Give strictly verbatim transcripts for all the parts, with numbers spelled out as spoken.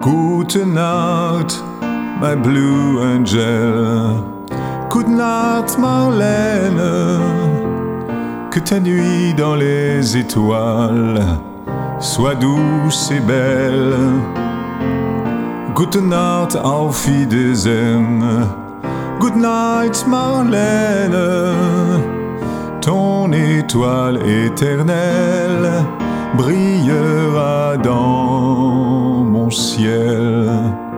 Gute Nacht, my blue angel. Good night, Marlène. Que ta nuit dans les étoiles soit douce et belle. Gute Nacht, auf Wiedersehen. Good night, Marlène. Ton étoile éternelle brillera dans mon ciel.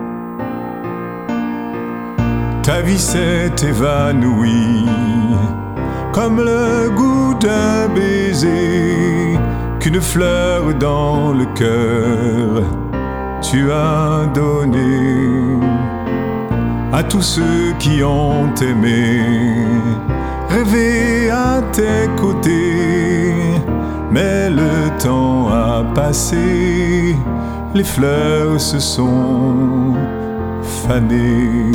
Ta vie s'est évanouie comme le goût d'un baiser, qu'une fleur dans le cœur tu as donné à tous ceux qui ont aimé, rêvé à tes côtés. Mais le temps a passé, les fleurs se sont fanées.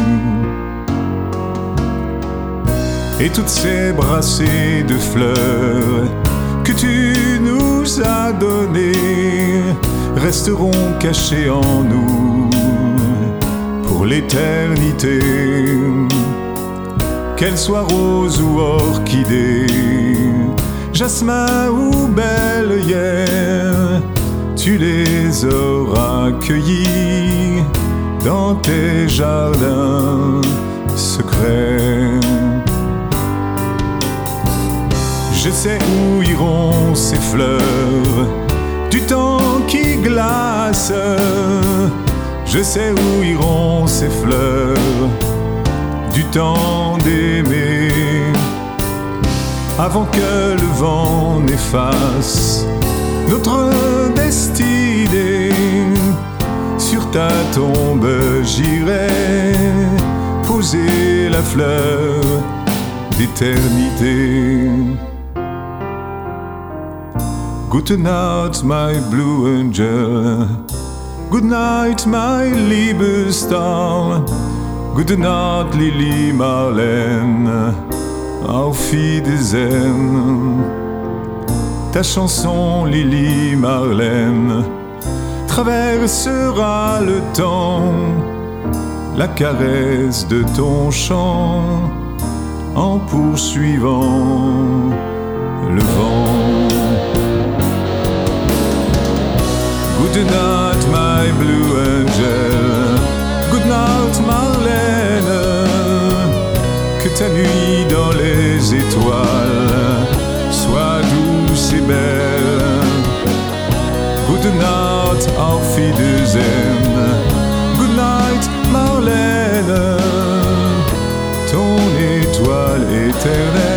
Et toutes ces brassées de fleurs que tu nous as données resteront cachées en nous pour l'éternité. Qu'elles soient roses ou orchidées, jasmin ou belle hier, tu les auras cueillies dans tes jardins secrets. Je sais où iront ces fleurs du temps qui glace. Je sais où iront ces fleurs du temps d'aimer, avant que le vent n'efface notre destinée. Sur ta tombe j'irai poser la fleur d'éternité. Gute Nacht, my blue angel. Good night, my liebe Star. Gute Nacht, Lili Marlène. Auf Wiedersehen. Ta chanson, Lili Marlène, traversera le temps, la caresse de ton chant, en poursuivant le vent. Good night, my blue angel. Good night, Marlène. Que ta nuit dans les étoiles soit douce et belle. Good night, auf Wiedersehen. Good night, Marlène. Ton étoile éternelle